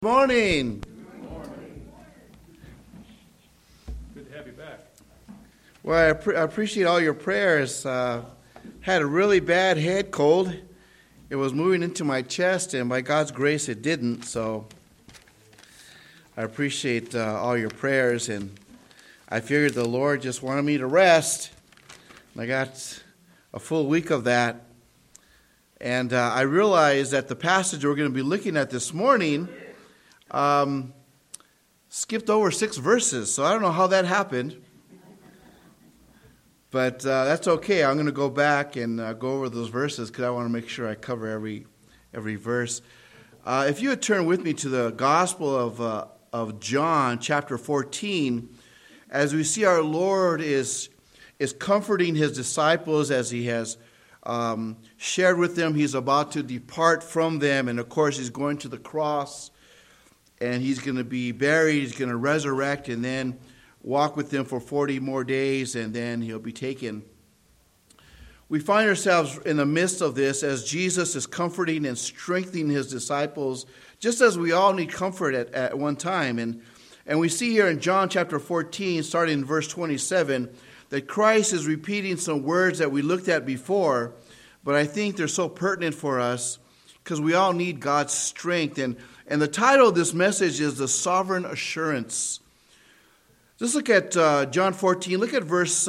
Morning. Good morning. Good to have you back. Well, I appreciate all your prayers. Had a really bad head cold. It was moving into my chest, and by God's grace, it didn't. So I appreciate all your prayers, and I figured the Lord just wanted me to rest. I got a full week of that, and I realized that the passage we're going to be looking at this morning skipped over 6 verses, so I don't know how that happened. But that's okay. I'm going to go back and go over those verses because I want to make sure I cover every verse. If you would turn with me to the Gospel of John, chapter 14, as we see our Lord is comforting his disciples as he has shared with them. He's about to depart from them, and of course he's going to the cross. And he's going to be buried, he's going to resurrect, and then walk with them for 40 more days, and then he'll be taken. We find ourselves in the midst of this as Jesus is comforting and strengthening his disciples, just as we all need comfort at one time. And we see here in John chapter 14, starting in verse 27, that Christ is repeating some words that we looked at before, but I think they're so pertinent for us because we all need God's strength. And the title of this message is The Sovereign Assurance. Just look at John 14. Look at verse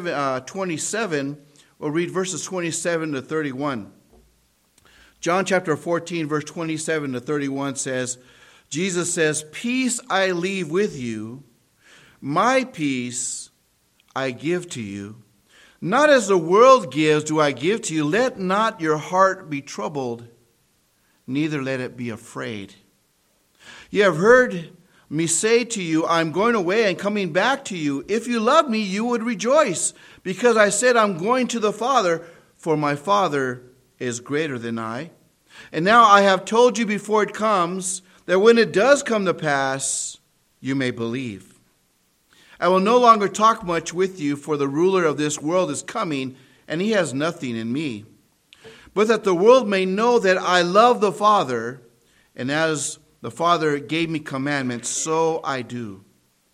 27. We'll read verses 27 to 31. John chapter 14, verse 27 to 31 says, Jesus says, "Peace I leave with you, my peace I give to you. Not as the world gives do I give to you. Let not your heart be troubled, neither let it be afraid. You have heard me say to you, I'm going away and coming back to you. If you love me, you would rejoice, because I said I'm going to the Father, for my Father is greater than I. And now I have told you before it comes, that when it does come to pass, you may believe. I will no longer talk much with you, for the ruler of this world is coming, and he has nothing in me. But that the world may know that I love the Father, and as the Father gave me commandments, so I do.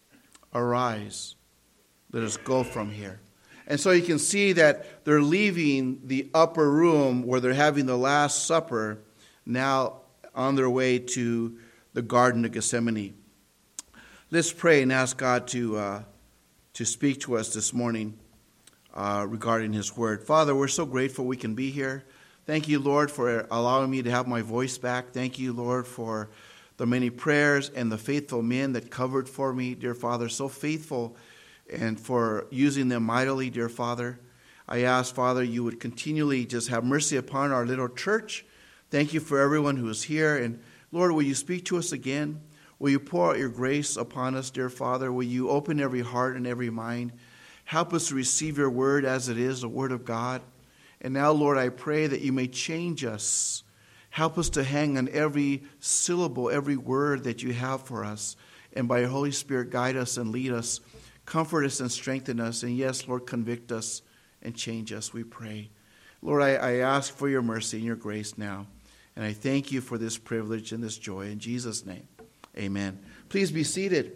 Arise, let us go from here." And so you can see that they're leaving the upper room where they're having the Last Supper, now on their way to the Garden of Gethsemane. Let's pray and ask God to speak to us this morning regarding his word. Father, we're so grateful we can be here. Thank you, Lord, for allowing me to have my voice back. Thank you, Lord, for the many prayers and the faithful men that covered for me, dear Father, so faithful, and for using them mightily, dear Father. I ask, Father, you would continually just have mercy upon our little church. Thank you for everyone who is here. And Lord, will you speak to us again? Will you pour out your grace upon us, dear Father? Will you open every heart and every mind? Help us to receive your word as it is, the word of God. And now, Lord, I pray that you may change us. Help us to hang on every syllable, every word that you have for us. And by your Holy Spirit, guide us and lead us. Comfort us and strengthen us. And yes, Lord, convict us and change us, we pray. Lord, I ask for your mercy and your grace now. And I thank you for this privilege and this joy. In Jesus' name, amen. Please be seated.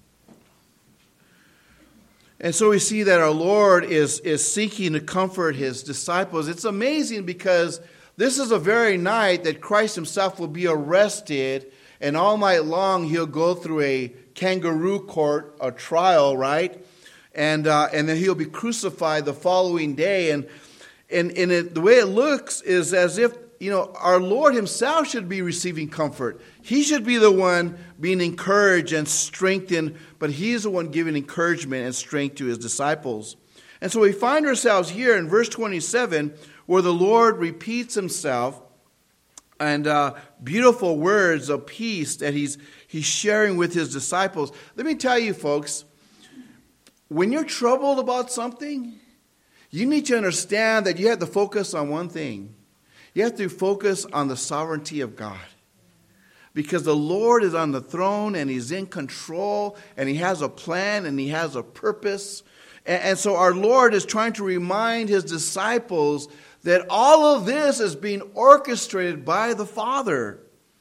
And so we see that our Lord is seeking to comfort his disciples. It's amazing because this is the very night that Christ himself will be arrested, and all night long he'll go through a kangaroo court, a trial, right? And then he'll be crucified the following day. And the way it looks is as if, our Lord himself should be receiving comfort. He should be the one being encouraged and strengthened, but he's the one giving encouragement and strength to his disciples. And so we find ourselves here in verse 27, where the Lord repeats himself, and beautiful words of peace that he's sharing with his disciples. Let me tell you, folks, when you're troubled about something, you need to understand that you have to focus on one thing. You have to focus on the sovereignty of God. Because the Lord is on the throne, and he's in control, and he has a plan, and he has a purpose. And so our Lord is trying to remind his disciples that all of this is being orchestrated by the Father.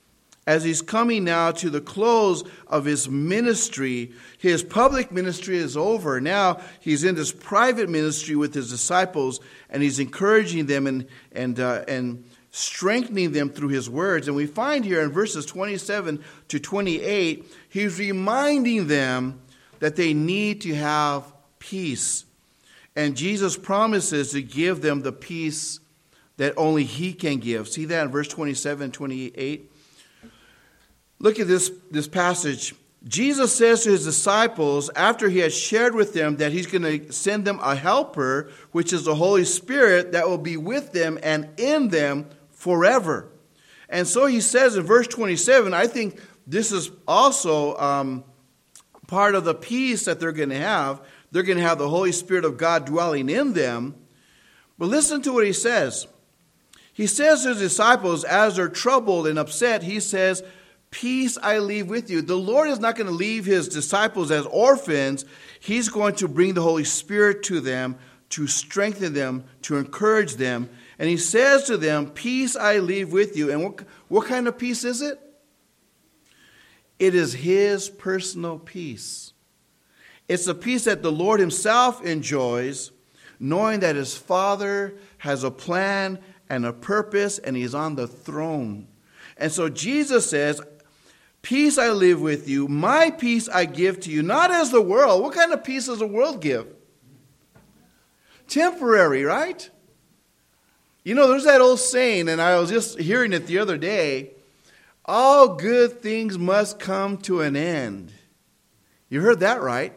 as he's coming now to the close of his ministry. His public ministry is over. Now he's in this private ministry with his disciples, and he's encouraging them and strengthening them through his words. And we find here in verses 27 to 28, he's reminding them that they need to have peace. And Jesus promises to give them the peace that only he can give. See that in verse 27 and 28? Look at this passage. Jesus says to his disciples, after he has shared with them that he's going to send them a helper, which is the Holy Spirit, that will be with them and in them forever. And so he says in verse 27, I think this is also part of the peace that they're going to have. They're going to have the Holy Spirit of God dwelling in them. But listen to what he says. He says to his disciples, as they're troubled and upset, he says, peace I leave with you. The Lord is not going to leave his disciples as orphans. He's going to bring the Holy Spirit to them, to strengthen them, to encourage them. And he says to them, peace I leave with you. And what kind of peace is it? It is his personal peace. It's the peace that the Lord himself enjoys, knowing that his Father has a plan and a purpose, and he's on the throne. And so Jesus says, peace I live with you, my peace I give to you, not as the world. What kind of peace does the world give? Temporary, right? You know, there's that old saying, and I was just hearing it the other day, all good things must come to an end. You heard that right?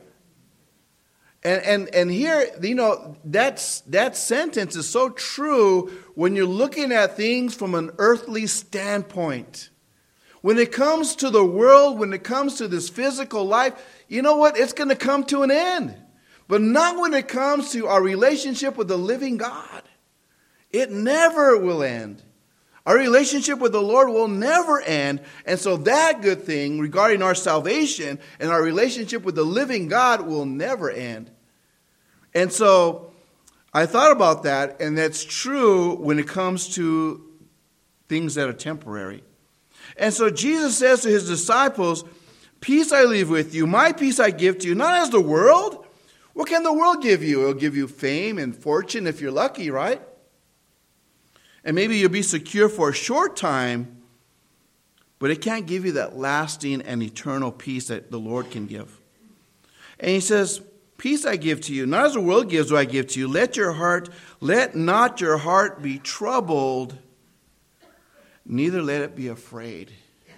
And here, you know, that sentence is so true when you're looking at things from an earthly standpoint. When it comes to the world, when it comes to this physical life, you know what? It's going to come to an end. But not when it comes to our relationship with the living God. It never will end. Our relationship with the Lord will never end. And so that good thing regarding our salvation and our relationship with the living God will never end. And so I thought about that, and that's true when it comes to things that are temporary. And so Jesus says to his disciples, peace I leave with you, my peace I give to you, not as the world. What can the world give you? It'll give you fame and fortune if you're lucky, right? And maybe you'll be secure for a short time, but it can't give you that lasting and eternal peace that the Lord can give. And he says, peace I give to you, not as the world gives do I give to you. Let not your heart be troubled, neither let it be afraid.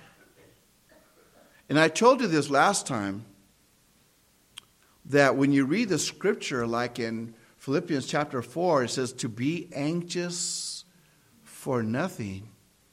And I told you this last time, that when you read the scripture, like in Philippians chapter 4, it says to be anxious for nothing.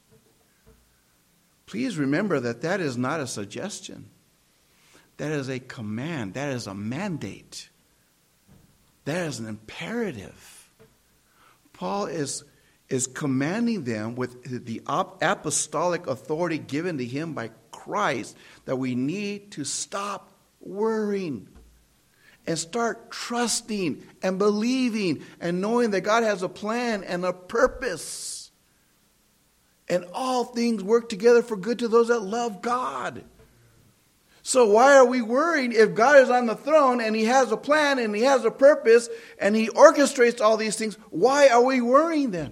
Please remember that is not a suggestion. That is a command. That is a mandate. That is an imperative. Paul is commanding them with the apostolic authority given to him by Christ that we need to stop worrying and start trusting and believing and knowing that God has a plan and a purpose. And all things work together for good to those that love God. So why are we worrying if God is on the throne and he has a plan and he has a purpose and he orchestrates all these things? Why are we worrying then?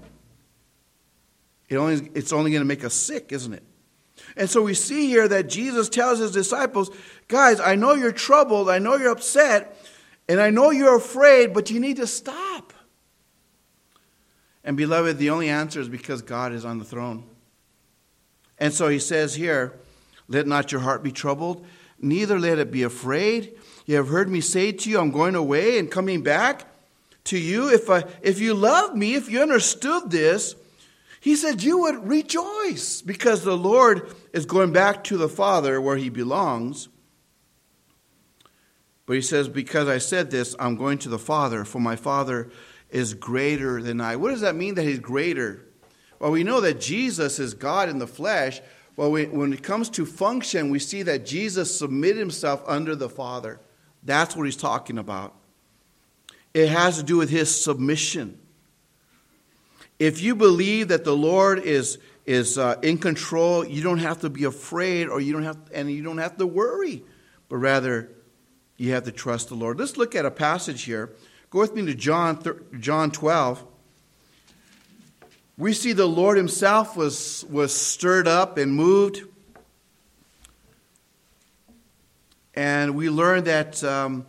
It's only going to make us sick, isn't it? And so we see here that Jesus tells his disciples, guys, I know you're troubled, I know you're upset, and I know you're afraid, but you need to stop. And beloved, the only answer is because God is on the throne. And so he says here, let not your heart be troubled, neither let it be afraid. You have heard me say to you, I'm going away and coming back to you. If you loved me, if you understood this, he said you would rejoice because the Lord is going back to the Father where he belongs. But he says, because I said this, I'm going to the Father, for my Father is greater than I. What does that mean that he's greater? Well, we know that Jesus is God in the flesh. Well, when it comes to function, we see that Jesus submitted himself under the Father. That's what he's talking about. It has to do with his submission. If you believe that the Lord is is in control. You don't have to be afraid, or you don't have to worry, but rather you have to trust the Lord. Let's look at a passage here. Go with me to John 12. We see the Lord himself was stirred up and moved. And we learn that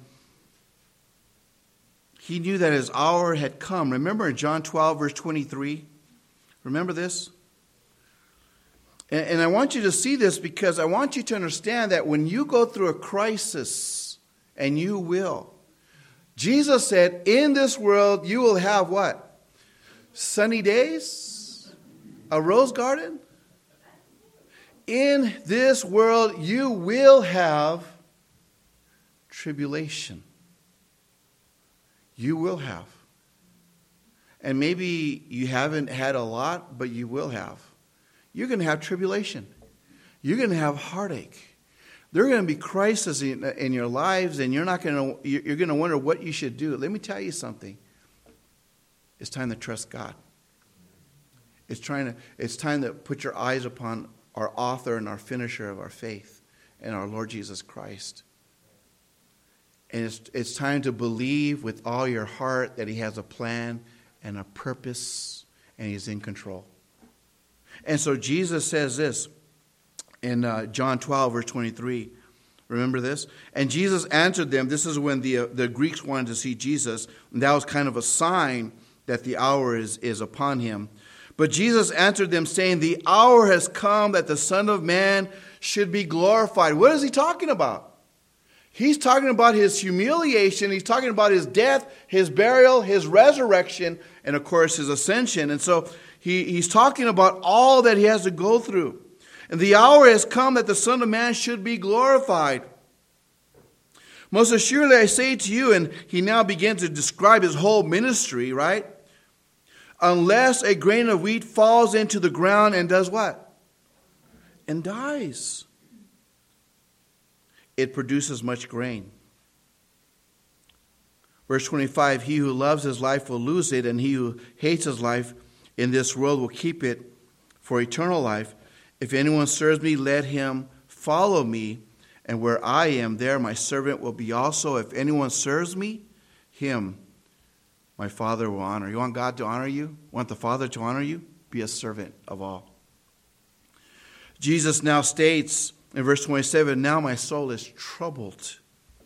he knew that his hour had come. Remember in John 12, verse 23? Remember this? And I want you to see this because I want you to understand that when you go through a crisis, and you will, Jesus said, in this world you will have what? Sunny days? A rose garden? In this world you will have tribulation. You will have. And maybe you haven't had a lot, but you will have. You're going to have tribulation. You're going to have heartache. There are going to be crises in your lives, and you're going to wonder what you should do. Let me tell you something. It's time to trust God. It's time to put your eyes upon our author and our finisher of our faith, and our Lord Jesus Christ. And it's time to believe with all your heart that he has a plan and a purpose, and he's in control. And so Jesus says this in John 12, verse 23. Remember this? And Jesus answered them. This is when the Greeks wanted to see Jesus. And that was kind of a sign that the hour is upon him. But Jesus answered them, saying, the hour has come that the Son of Man should be glorified. What is he talking about? He's talking about his humiliation. He's talking about his death, his burial, his resurrection, and of course his ascension. And so he's talking about all that he has to go through. And the hour has come that the Son of Man should be glorified. Most assuredly I say to you, and he now begins to describe his whole ministry, right? Unless a grain of wheat falls into the ground and does what? And dies. It produces much grain. Verse 25, he who loves his life will lose it, and he who hates his life in this world will keep it for eternal life. If anyone serves me, let him follow me, and where I am, there my servant will be also. If anyone serves me, him my Father will honor. You want God to honor you? Want the Father to honor you? Be a servant of all. Jesus now states in verse 27, now my soul is troubled.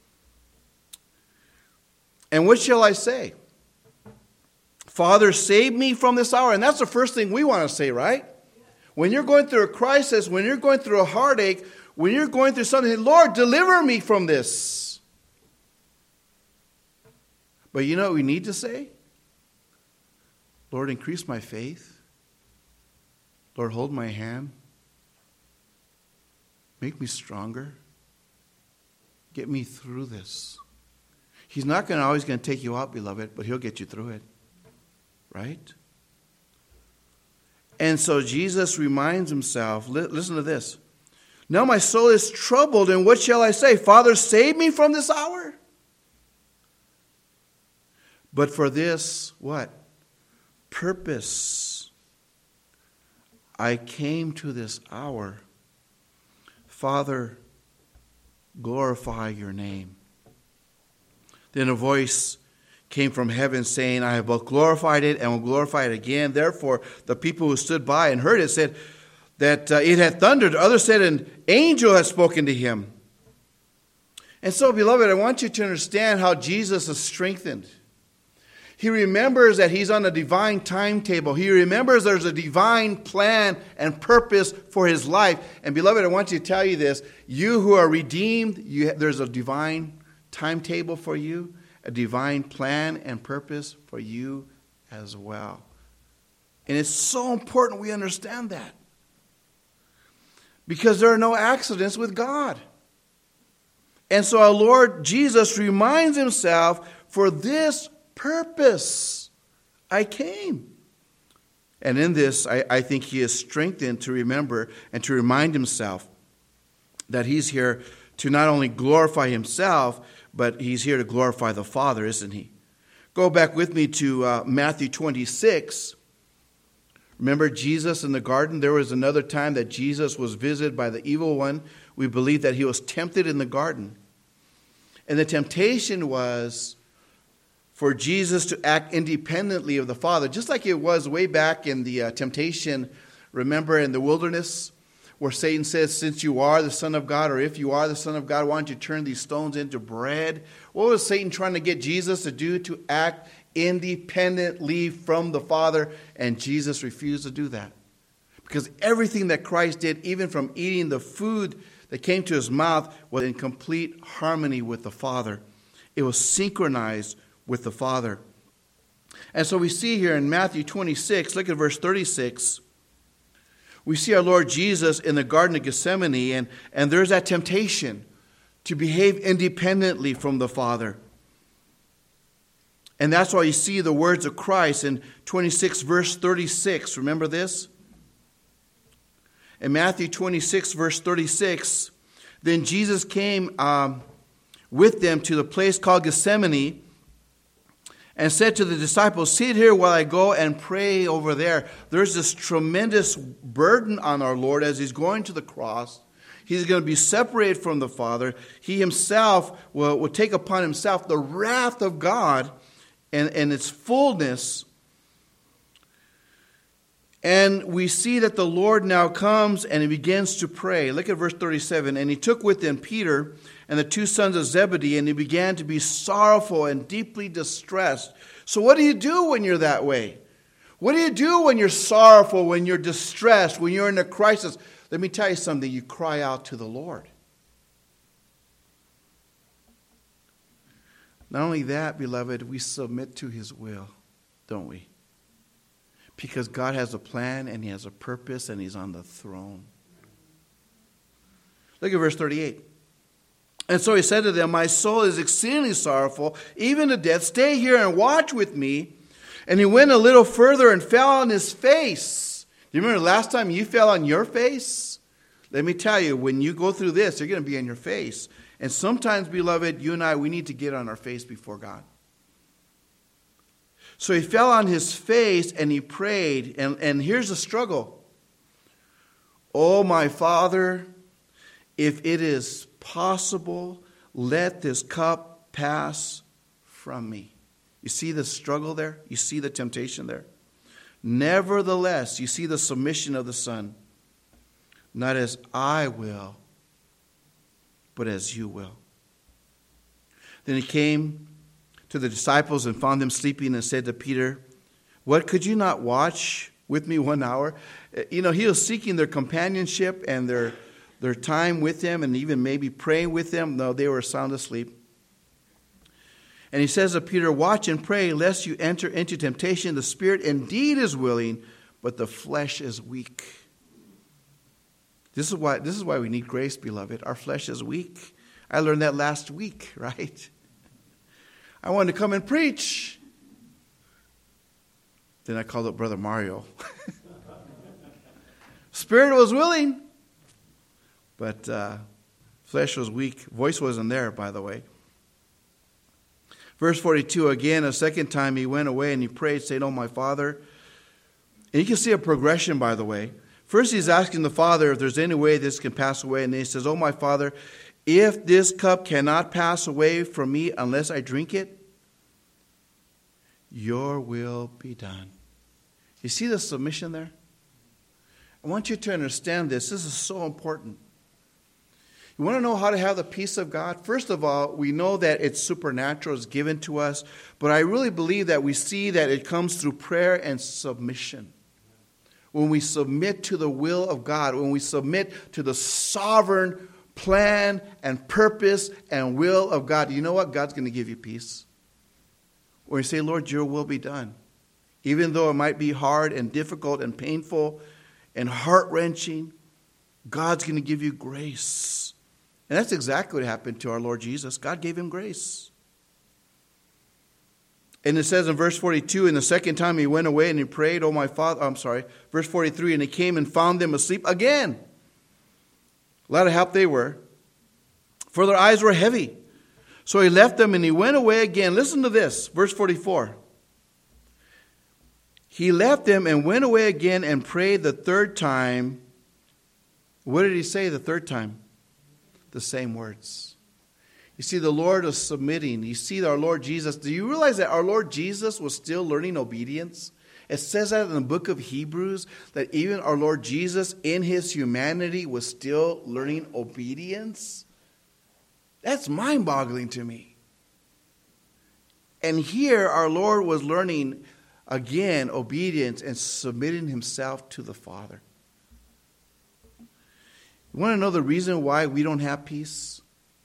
And what shall I say? Father, save me from this hour. And that's the first thing we want to say, right? When you're going through a crisis, when you're going through a heartache, when you're going through something, Lord, deliver me from this. But you know what we need to say? Lord, increase my faith. Lord, hold my hand. Make me stronger. Get me through this. He's not always going to take you out, beloved, but he'll get you through it. Right? And so Jesus reminds himself, listen to this. Now my soul is troubled, and what shall I say? Father, save me from this hour. But for this, what? Purpose. I came to this hour. Father, glorify your name. Then a voice came from heaven saying, I have both glorified it and will glorify it again. Therefore, the people who stood by and heard it said that it had thundered. Others said an angel had spoken to him. And so, beloved, I want you to understand how Jesus is strengthened. He remembers that he's on a divine timetable. He remembers there's a divine plan and purpose for his life. And beloved, I want you to tell you this. You who are redeemed, there's a divine timetable for you, a divine plan and purpose for you as well. And it's so important we understand that. Because there are no accidents with God. And so our Lord Jesus reminds himself, for this purpose I came. And in this, I think he is strengthened to remember and to remind himself that he's here to not only glorify himself, but he's here to glorify the Father, isn't he? Go back with me to Matthew 26. Remember Jesus in the garden? There was another time that Jesus was visited by the evil one. We believe that he was tempted in the garden. And the temptation was for Jesus to act independently of the Father, just like it was way back in the temptation, remember, in the wilderness, where Satan says, since you are the Son of God, or if you are the Son of God, why don't you turn these stones into bread? What was Satan trying to get Jesus to do? To act independently from the Father, and Jesus refused to do that. Because everything that Christ did, even from eating the food that came to his mouth, was in complete harmony with the Father. It was synchronized with the Father. And so we see here in Matthew 26, look at verse 36, we see our Lord Jesus in the Garden of Gethsemane, and there's that temptation to behave independently from the Father. And that's why you see the words of Christ in 26 verse 36. Remember this? In Matthew 26 verse 36, then Jesus came with them to the place called Gethsemane, and said to the disciples, sit here while I go and pray over there. There's this tremendous burden on our Lord as he's going to the cross. He's going to be separated from the Father. He himself will take upon himself the wrath of God and its fullness. And we see that the Lord now comes and he begins to pray. Look at verse 37. And he took with him Peter and the two sons of Zebedee, and he began to be sorrowful and deeply distressed. So what do you do when you're that way? What do you do when you're sorrowful, when you're distressed, when you're in a crisis? Let me tell you something. You cry out to the Lord. Not only that, beloved, we submit to his will, don't we? Because God has a plan and he has a purpose and he's on the throne. Look at verse 38. And so he said to them, my soul is exceedingly sorrowful, even to death. Stay here and watch with me. And he went a little further and fell on his face. Do you remember the last time you fell on your face? Let me tell you, when you go through this, you're going to be on your face. And sometimes, beloved, you and I, we need to get on our face before God. So he fell on his face and he prayed. And here's the struggle. Oh, my Father, if it is possible, let this cup pass from me. You see the struggle there? You see the temptation there? Nevertheless, you see the submission of the Son. Not as I will, but as you will. Then he came to the disciples and found them sleeping and said to Peter, what, could you not watch with me 1 hour? You know, he was seeking their companionship and their time with them and even maybe praying with them. No, they were sound asleep. And he says to Peter, watch and pray lest you enter into temptation. The spirit indeed is willing, but the flesh is weak. This is why we need grace, beloved. Our flesh is weak. I learned that last week, right? I wanted to come and preach. Then I called up Brother Mario. Spirit was willing, but flesh was weak. Voice wasn't there, by the way. Verse 42, again, a second time he went away and he prayed, saying, oh, my Father. And you can see a progression, by the way. First, he's asking the Father if there's any way this can pass away. And then he says, oh, my Father, if this cup cannot pass away from me unless I drink it, your will be done. You see the submission there? I want you to understand this. This is so important. You want to know how to have the peace of God? First of all, we know that it's supernatural, it's given to us. But I really believe that we see that it comes through prayer and submission. When we submit to the will of God, when we submit to the sovereign plan and purpose and will of God, you know what? God's going to give you peace. When you say, Lord, your will be done. Even though it might be hard and difficult and painful and heart-wrenching, God's going to give you grace. And that's exactly what happened to our Lord Jesus. God gave him grace. And it says in verse 42, and the second time he went away and he prayed, oh my Father, verse 43, and he came and found them asleep again. A lot of help they were, for their eyes were heavy. So he left them and he went away again. Listen to this, verse 44. He left them and went away again and prayed the third time. What did he say the third time? The same words. You see, the Lord was submitting. You see, our Lord Jesus. Do you realize that our Lord Jesus was still learning obedience? It says that in the book of Hebrews, that even our Lord Jesus in his humanity was still learning obedience. That's mind-boggling to me. And here our Lord was learning, again, obedience and submitting himself to the Father. You want to know the reason why we don't have peace?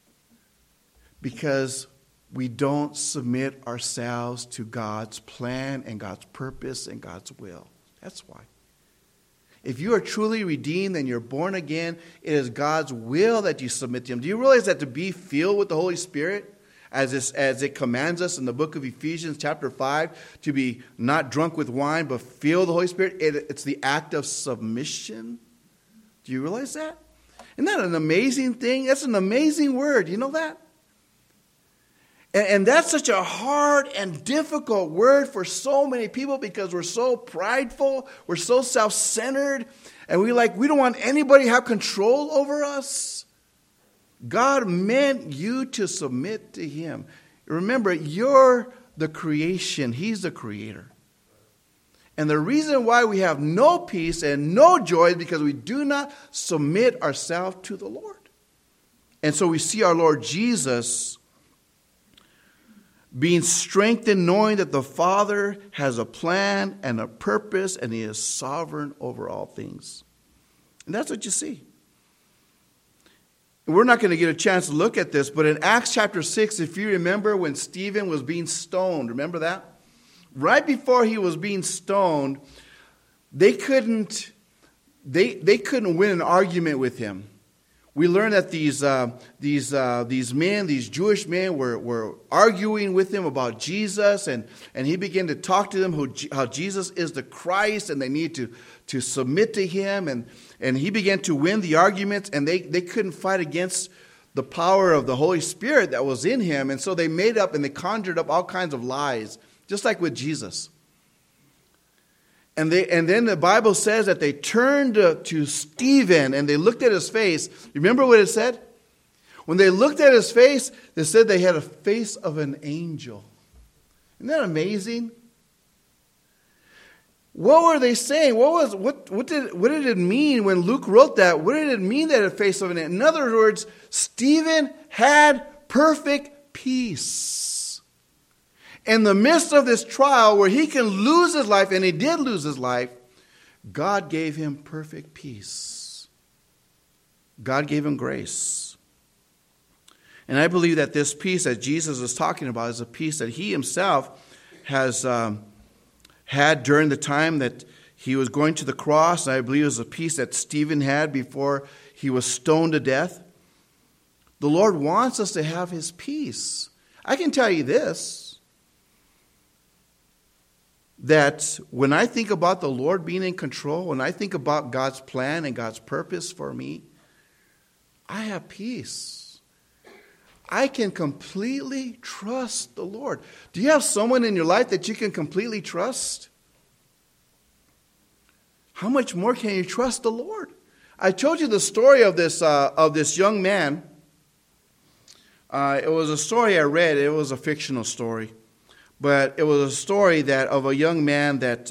Because we don't submit ourselves to God's plan and God's purpose and God's will. That's why. If you are truly redeemed and you're born again, it is God's will that you submit to him. Do you realize that to be filled with the Holy Spirit, as it commands us in the book of Ephesians chapter 5, to be not drunk with wine, but filled with the Holy Spirit, it's the act of submission? Do you realize that? Isn't that an amazing thing? That's an amazing word. You know that? And that's such a hard and difficult word for so many people because we're so prideful, we're so self-centered, and we don't want anybody to have control over us. God meant you to submit to him. Remember, you're the creation. He's the creator. And the reason why we have no peace and no joy is because we do not submit ourselves to the Lord. And so we see our Lord Jesus being strengthened, knowing that the Father has a plan and a purpose, and he is sovereign over all things. And that's what you see. We're not going to get a chance to look at this, but in Acts chapter 6, if you remember when Stephen was being stoned, remember that? Right before he was being stoned, they couldn't win an argument with him. We learned that these Jewish men were arguing with him about Jesus, and he began to talk to them how Jesus is the Christ, and they need to submit to him, and he began to win the arguments, and they couldn't fight against the power of the Holy Spirit that was in him, and so they made up and they conjured up all kinds of lies, just like with Jesus. And then the Bible says that they turned to Stephen and they looked at his face. Remember what it said? When they looked at his face, they said they had a face of an angel. Isn't that amazing? What were they saying? What did it mean when Luke wrote that? What did it mean that a face of an angel? In other words, Stephen had perfect peace. In the midst of this trial where he can lose his life, and he did lose his life, God gave him perfect peace. God gave him grace. And I believe that this peace that Jesus is talking about is a peace that he himself has had during the time that he was going to the cross. And I believe it was a peace that Stephen had before he was stoned to death. The Lord wants us to have his peace. I can tell you this, that when I think about the Lord being in control, when I think about God's plan and God's purpose for me, I have peace. I can completely trust the Lord. Do you have someone in your life that you can completely trust? How much more can you trust the Lord? I told you the story of this young man. It was a story I read. It was a fictional story. But it was a story of a young man that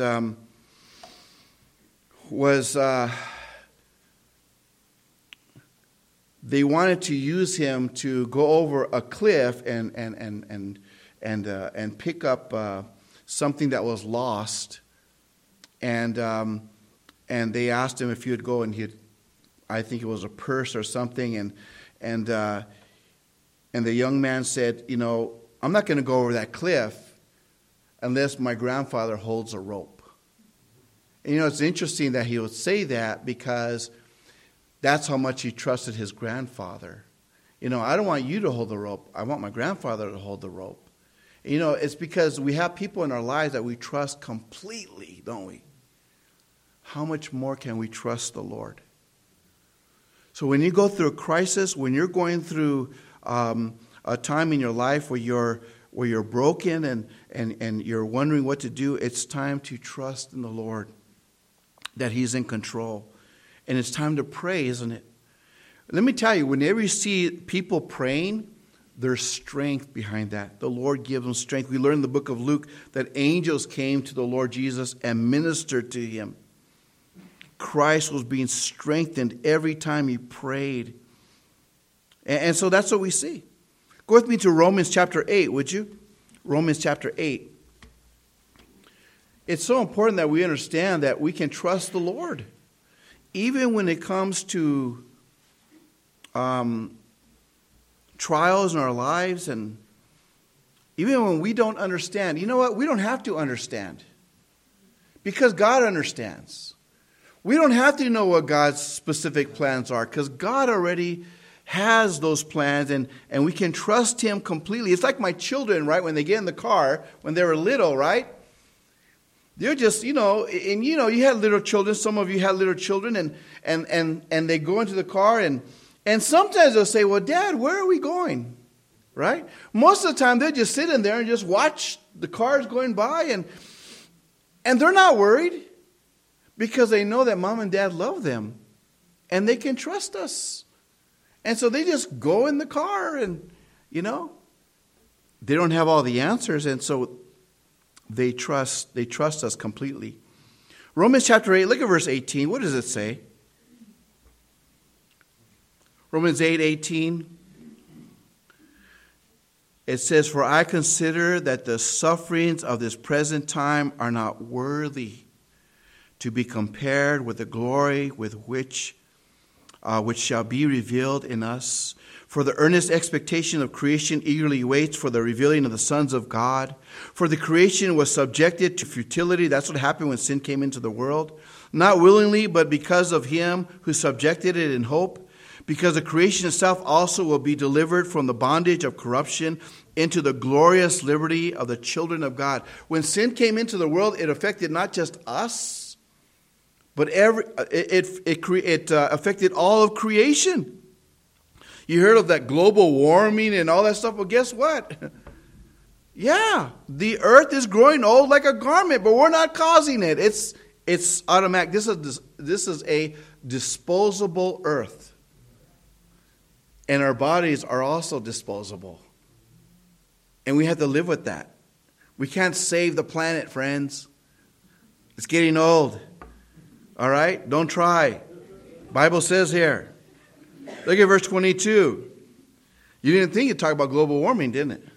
they wanted to use him to go over a cliff and pick up something that was lost, and they asked him if he would go, and I think it was a purse or something, and the young man said, I'm not going to go over that cliff unless my grandfather holds a rope. And it's interesting that he would say that because that's how much he trusted his grandfather. I don't want you to hold the rope. I want my grandfather to hold the rope. It's because we have people in our lives that we trust completely, don't we? How much more can we trust the Lord? So when you go through a crisis, when you're going through a time in your life where you're broken and and you're wondering what to do, it's time to trust in the Lord, that He's in control. And it's time to pray, isn't it? Let me tell you, whenever you see people praying, there's strength behind that. The Lord gives them strength. We learn in the book of Luke that angels came to the Lord Jesus and ministered to Him. Christ was being strengthened every time He prayed. And so that's what we see. Go with me to Romans chapter 8, would you? Romans chapter 8. It's so important that we understand that we can trust the Lord. Even when it comes to trials in our lives, and even when we don't understand. You know what? We don't have to understand, because God understands. We don't have to know what God's specific plans are, because God already has those plans, and we can trust Him completely. It's like my children, right? When they get in the car, when they were little, right? They're just, you had little children. Some of you had little children, and they go into the car, and sometimes they'll say, well, Dad, where are we going? Right? Most of the time, they'll just sit in there and just watch the cars going by, and they're not worried, because they know that Mom and Dad love them, and they can trust us. And so they just go in the car, and, they don't have all the answers, and so they trust us completely. Romans chapter 8, look at verse 18. What does it say? Romans 8:18. It says, "For I consider that the sufferings of this present time are not worthy to be compared with the glory with which shall be revealed in us. For the earnest expectation of creation eagerly waits for the revealing of the sons of God. For the creation was subjected to futility." That's what happened when sin came into the world. "Not willingly, but because of Him who subjected it in hope. Because the creation itself also will be delivered from the bondage of corruption into the glorious liberty of the children of God." When sin came into the world, it affected not just us, but it affected all of creation. You heard of that global warming and all that stuff. Well, guess what? Yeah, the earth is growing old like a garment, but we're not causing it. It's automatic. This is a disposable earth. And our bodies are also disposable. And we have to live with that. We can't save the planet, friends. It's getting old. All right? Don't try. Bible says here. Look at verse 22. You didn't think you'd talk about global warming, didn't it?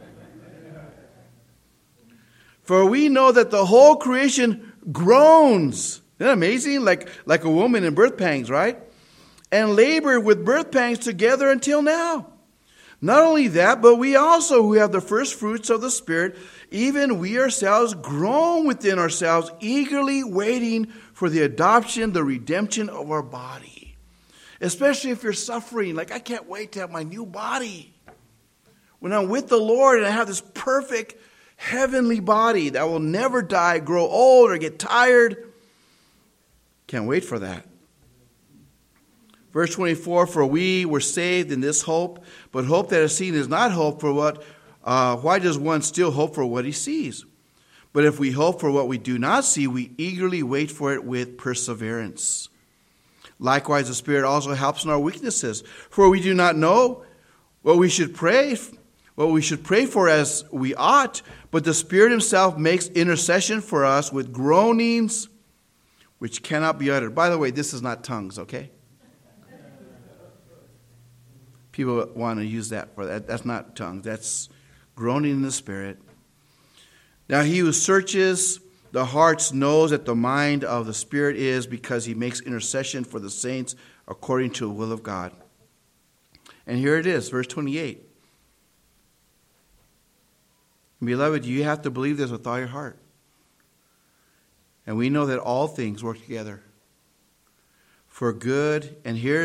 "For we know that the whole creation groans." Isn't that amazing? Like a woman in birth pangs, right? "And labored with birth pangs together until now. Not only that, but we also who have the first fruits of the Spirit, even we ourselves groan within ourselves, eagerly waiting for the adoption, the redemption of our body." Especially if you're suffering, like, I can't wait to have my new body. When I'm with the Lord and I have this perfect heavenly body that will never die, grow old, or get tired. Can't wait for that. Verse 24, "For we were saved in this hope, but hope that is seen is not hope for what. Why does one still hope for what he sees? But if we hope for what we do not see, we eagerly wait for it with perseverance. Likewise, the Spirit also helps in our weaknesses. For we do not know what we should pray for as we ought, but the Spirit Himself makes intercession for us with groanings which cannot be uttered." By the way, this is not tongues, okay? People want to use that for that. That's not tongues. That's groaning in the Spirit. "Now He who searches the hearts knows that the mind of the Spirit is, because He makes intercession for the saints according to the will of God." And here it is, verse 28. Beloved, you have to believe this with all your heart. "And we know that all things work together for good." And here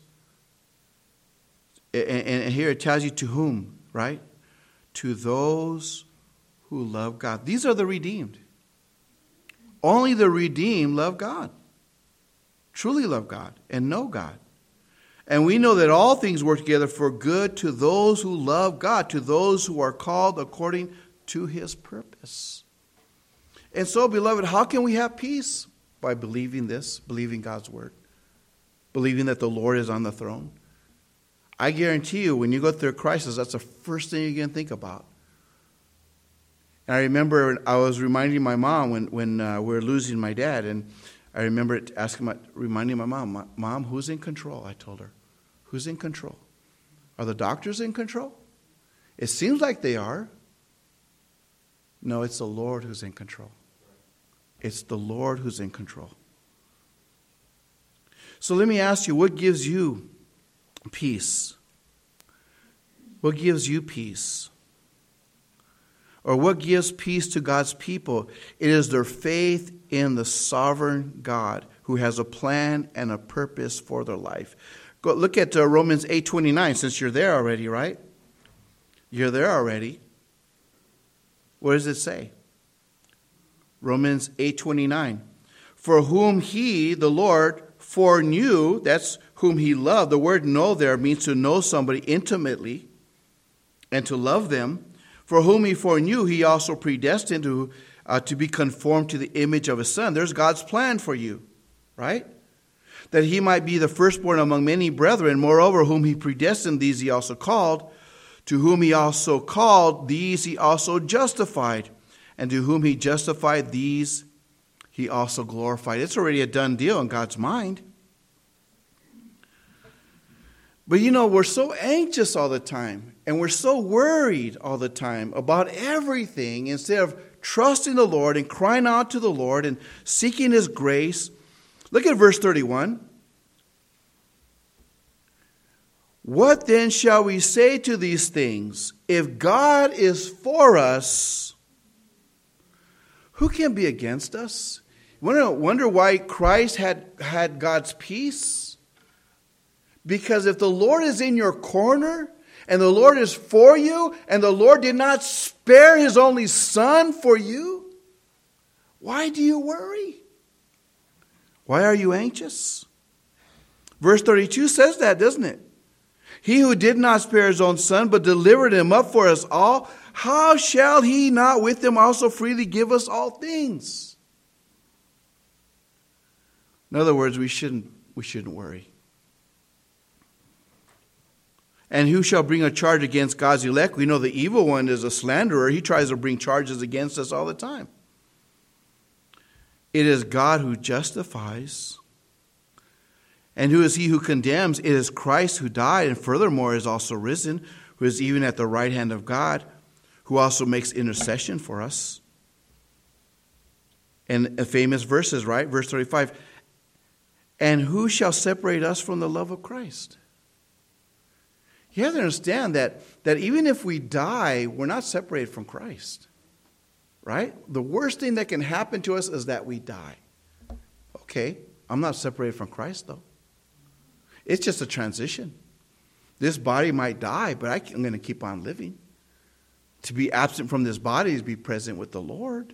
it tells you to whom, right? To those who love God. These are the redeemed. Only the redeemed love God, truly love God, and know God. "And we know that all things work together for good to those who love God, to those who are called according to his purpose. And so, beloved, how can we have peace? By believing this, believing God's word, believing that the Lord is on the throne. I guarantee you, when you go through a crisis, that's the first thing you're going to think about. And I remember I was reminding my mom when we were losing my dad, and I remember reminding my mom, Mom, who's in control? I told her, who's in control? Are the doctors in control? It seems like they are. No, it's the Lord who's in control. It's the Lord who's in control. So let me ask you, what gives you peace? What gives you peace? Or what gives peace to God's people? It is their faith in the sovereign God who has a plan and a purpose for their life. Go look at Romans 8:29, since you're there already, right? You're there already. What does it say? Romans 8:29. For whom he, the Lord, foreknew, that's whom he loved. The word know there means to know somebody intimately and to love them. For whom he foreknew, he also predestined to be conformed to the image of his Son. There's God's plan for you, right? That he might be the firstborn among many brethren. Moreover, whom he predestined, these he also called. To whom he also called, these he also justified. And to whom he justified, these he also glorified. It's already a done deal in God's mind. But we're so anxious all the time. And we're so worried all the time about everything instead of trusting the Lord and crying out to the Lord and seeking his grace. Look at verse 31. What then shall we say to these things? If God is for us, who can be against us? You wonder why Christ had God's peace? Because if the Lord is in your corner, and the Lord is for you, and the Lord did not spare his only Son for you, why do you worry? Why are you anxious? Verse 32 says that, doesn't it? He who did not spare his own Son, but delivered him up for us all, how shall he not with him also freely give us all things? In other words, we shouldn't worry. And who shall bring a charge against God's elect? We know the evil one is a slanderer. He tries to bring charges against us all the time. It is God who justifies. And who is he who condemns? It is Christ who died and furthermore is also risen, who is even at the right hand of God, who also makes intercession for us. And a famous verses, right? Verse 35. And who shall separate us from the love of Christ? You have to understand that even if we die, we're not separated from Christ. Right? The worst thing that can happen to us is that we die. Okay, I'm not separated from Christ though. It's just a transition. This body might die, but I'm going to keep on living. To be absent from this body is to be present with the Lord.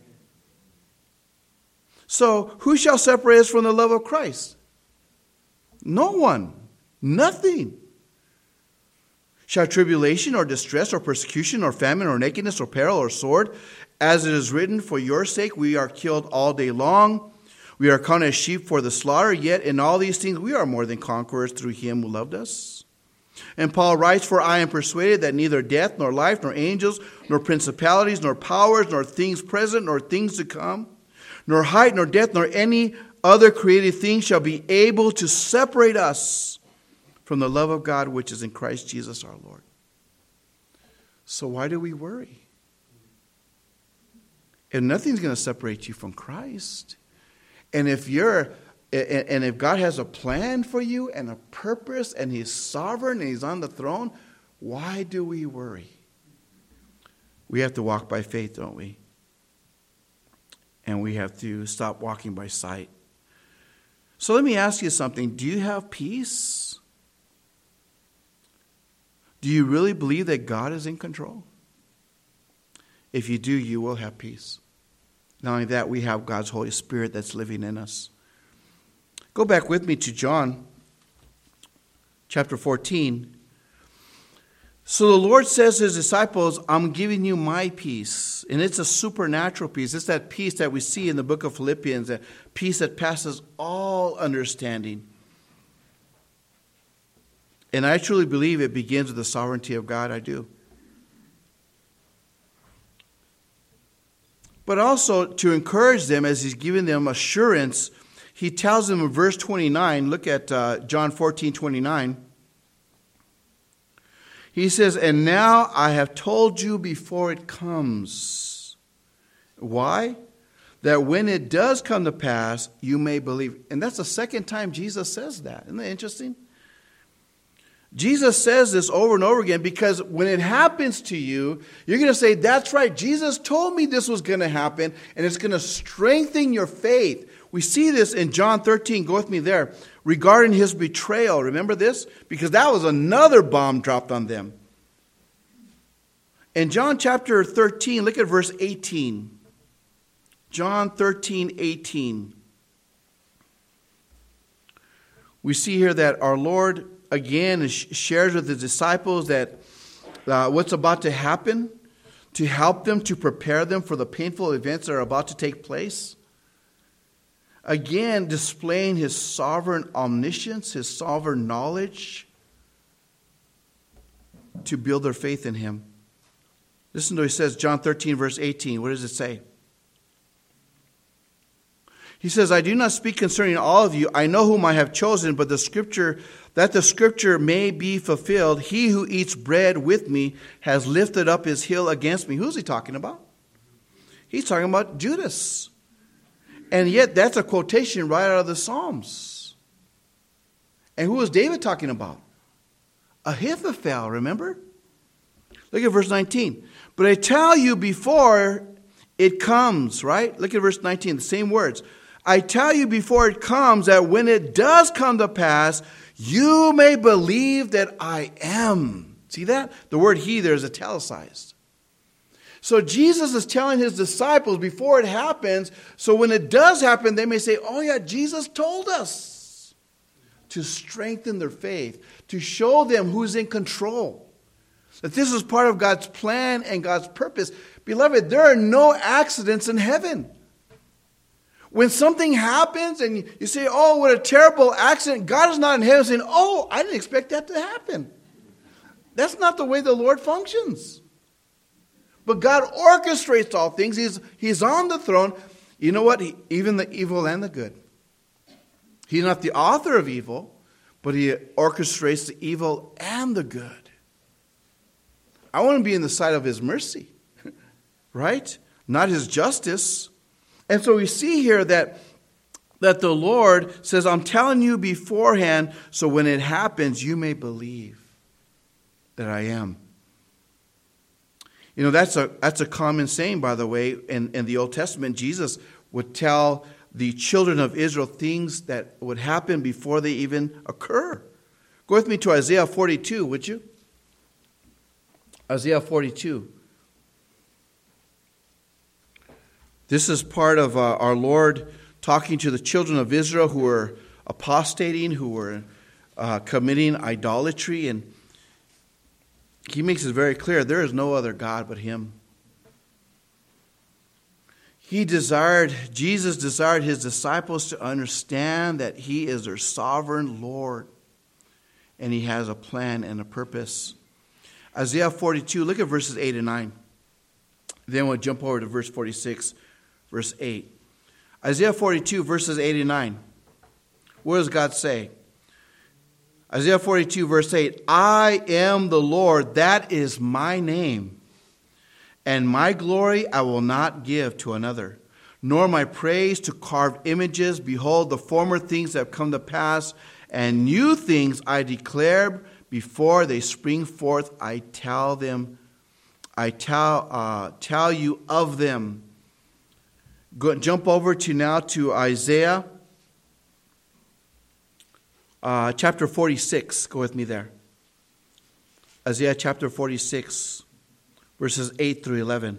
So, who shall separate us from the love of Christ? No one. Nothing. Shall tribulation or distress or persecution or famine or nakedness or peril or sword, as it is written, for your sake we are killed all day long. We are counted as sheep for the slaughter, yet in all these things we are more than conquerors through him who loved us. And Paul writes, for I am persuaded that neither death, nor life, nor angels, nor principalities, nor powers, nor things present, nor things to come, nor height, nor depth, nor any other created thing shall be able to separate us from the love of God which is in Christ Jesus our Lord. So why do we worry? And nothing's going to separate you from Christ. And if God has a plan for you and a purpose and he's sovereign and he's on the throne, why do we worry? We have to walk by faith, don't we? And we have to stop walking by sight. So let me ask you something. Do you have peace? Do you really believe that God is in control? If you do, you will have peace. Not only that, we have God's Holy Spirit that's living in us. Go back with me to John chapter 14. So the Lord says to his disciples, I'm giving you my peace. And it's a supernatural peace. It's that peace that we see in the book of Philippians, that peace that passes all understanding. And I truly believe it begins with the sovereignty of God. I do. But also to encourage them as he's giving them assurance, he tells them in verse 29, look at John 14:29. He says, and now I have told you before it comes. Why? That when it does come to pass, you may believe. And that's the second time Jesus says that. Isn't that interesting? Jesus says this over and over again because when it happens to you, you're going to say, that's right, Jesus told me this was going to happen, and it's going to strengthen your faith. We see this in John 13, go with me there, regarding his betrayal. Remember this? Because that was another bomb dropped on them. In John chapter 13, look at verse 18. John 13:18. We see here that our Lord again shares with the disciples that what's about to happen, to help them, to prepare them for the painful events that are about to take place. Again, displaying his sovereign omniscience, his sovereign knowledge, to build their faith in him. Listen to what he says, John 13, verse 18. What does it say? He says, I do not speak concerning all of you. I know whom I have chosen, but the scripture may be fulfilled. He who eats bread with me has lifted up his heel against me. Who's he talking about? He's talking about Judas. And yet that's a quotation right out of the Psalms. And who was David talking about? Ahithophel, remember? Look at verse 19. But I tell you before it comes, right? Look at verse 19, the same words. I tell you before it comes that when it does come to pass, you may believe that I am. See that? The word he there is italicized. So Jesus is telling his disciples before it happens, so when it does happen, they may say, oh yeah, Jesus told us, to strengthen their faith, to show them who's in control. That this is part of God's plan and God's purpose. Beloved, there are no accidents in heaven. When something happens and you say, oh, what a terrible accident, God is not in heaven saying, oh, I didn't expect that to happen. That's not the way the Lord functions. But God orchestrates all things. He's on the throne. You know what? Even the evil and the good. He's not the author of evil, but he orchestrates the evil and the good. I want to be in the side of his mercy, right? Not his justice. And so we see here that the Lord says, I'm telling you beforehand, so when it happens, you may believe that I am. You know, that's a common saying, by the way. In the Old Testament, Jesus would tell the children of Israel things that would happen before they even occur. Go with me to Isaiah 42, would you? Isaiah 42. This is part of our Lord talking to the children of Israel who were apostating, who were committing idolatry, and he makes it very clear there is no other God but him. Jesus desired his disciples to understand that he is their sovereign Lord, and he has a plan and a purpose. Isaiah 42, look at verses 8 and 9. Then we'll jump over to verse 46, verse 8. Isaiah 42, verses 8 and 9. What does God say? Isaiah 42, verse 8, I am the Lord, that is my name, and my glory I will not give to another, nor my praise to carved images. Behold, the former things have come to pass, and new things I declare before they spring forth. I tell you of them. Jump over to Isaiah. Chapter 46, go with me there. Isaiah chapter 46, verses 8 through 11.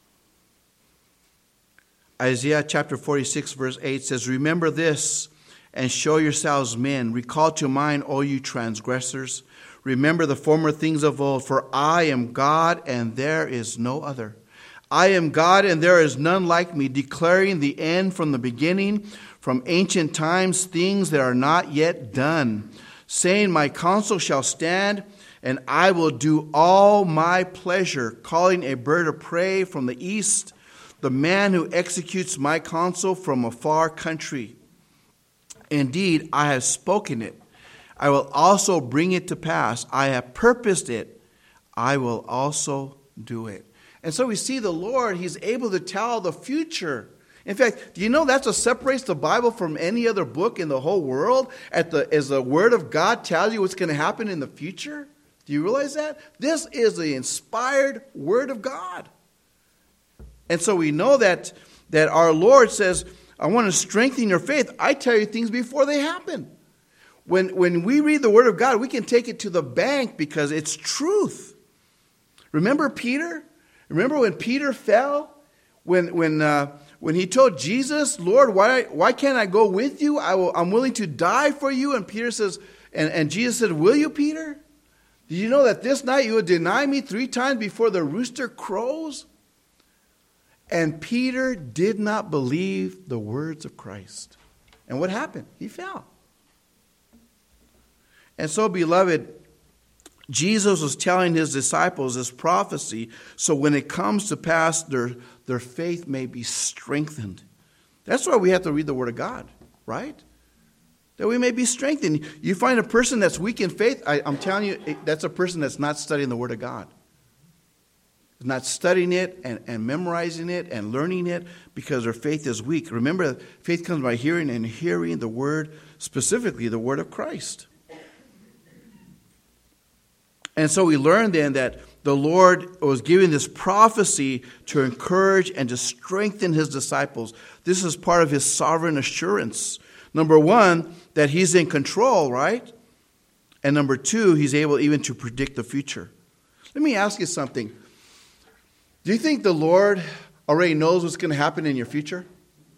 Isaiah chapter 46, verse 8 says, remember this, and show yourselves men. Recall to mind, all you transgressors. Remember the former things of old, for I am God and there is no other. I am God and there is none like me, declaring the end from the beginning, from ancient times, things that are not yet done, saying, my counsel shall stand, and I will do all my pleasure, calling a bird of prey from the east, the man who executes my counsel from a far country. Indeed, I have spoken it. I will also bring it to pass. I have purposed it. I will also do it. And so we see the Lord, he's able to tell the future. In fact, do you know that's what separates the Bible from any other book in the whole world? As the Word of God tells you what's going to happen in the future? Do you realize that? This is the inspired Word of God. And so we know that our Lord says, I want to strengthen your faith. I tell you things before they happen. When we read the Word of God, we can take it to the bank because it's truth. Remember Peter? Remember when Peter fell? When he told Jesus, Lord, why can't I go with you? I'm willing to die for you. And Peter says, and Jesus said, will you, Peter? Did you know that this night you will deny me 3 times before the rooster crows? And Peter did not believe the words of Christ. And what happened? He fell. And so, beloved, Jesus was telling his disciples this prophecy so when it comes to pass, their faith may be strengthened. That's why we have to read the Word of God, right? That we may be strengthened. You find a person that's weak in faith, I'm telling you, that's a person that's not studying the Word of God. Not studying it and memorizing it and learning it because their faith is weak. Remember, faith comes by hearing and hearing the Word, specifically the Word of Christ. And so we learn then that the Lord was giving this prophecy to encourage and to strengthen his disciples. This is part of his sovereign assurance. Number one, that he's in control, right? And number two, he's able even to predict the future. Let me ask you something. Do you think the Lord already knows what's going to happen in your future?